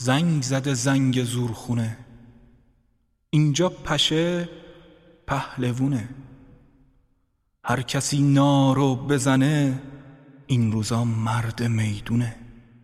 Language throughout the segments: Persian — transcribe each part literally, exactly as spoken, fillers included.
زنگ زده زنگ زورخونه، اینجا پشه پهلوونه. هر کسی نارو بزنه این روزا مرد میدونه.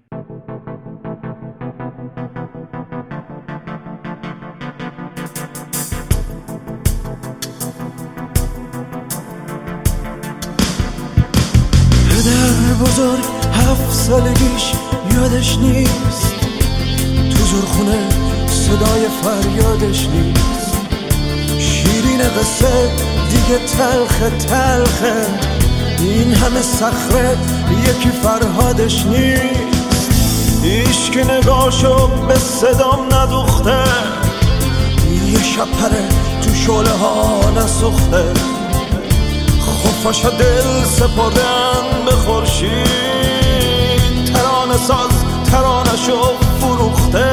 پدر بزرگ هفت سالگیش یادش نیست، تو زورخونه صدای فریادش نیست. شیرین قصه دیگه تلخه تلخه، این همه صخره یکی فرهادش نیست. هیچ که نگاهشو به صدام ندوخته، یه شب پره تو شعله ها نسوخته. خفاشا دل سپردن به خورشید، ترانه ساز ترانه‌شو فروخته.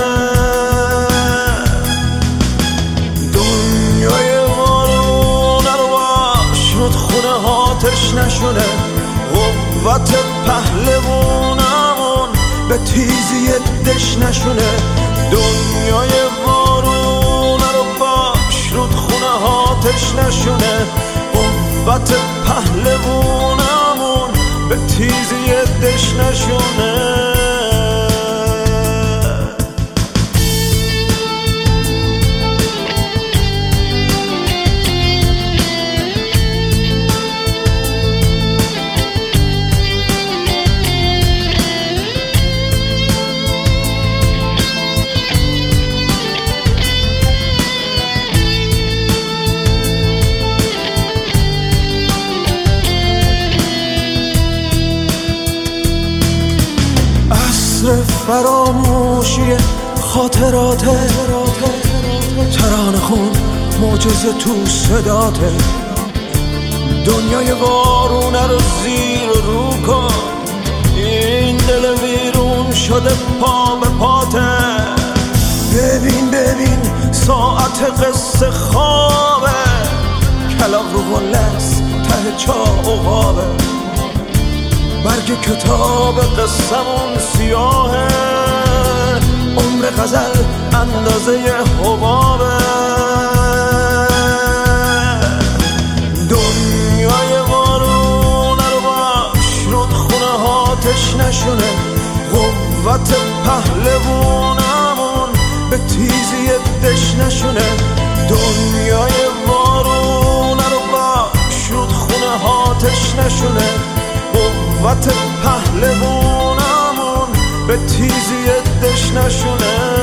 دنیای وارونه رو باش رودخونه هاتش نشونه. قوت پهلوونمون به تیزی دش نشونه. دنیای وارونه رو باش رودخونه هاتش نشونه. قوت پهلوونمون به تیزی دش نشونه. فراموشی خاطراته، ترانه خون معجزه تو صداته. دنیای وارونه رو زیر رو کن، این دل ویرون شده پا به پاته. ببین ببین ساعت قصه خوابه، کلاغ رو گلست ته چا عقابه. برگ کتاب قصمون سیاهه، عمر غزل اندازه حبابه. دنیای وارونه رو باش رودخونه هاتش نشونه. قوت پهلوونمون به تیزی دش نشونه. دنیای وارونه رو باش رودخونه هاتش نشونه. قوت پهلوونمون به تیزی دش نشونه.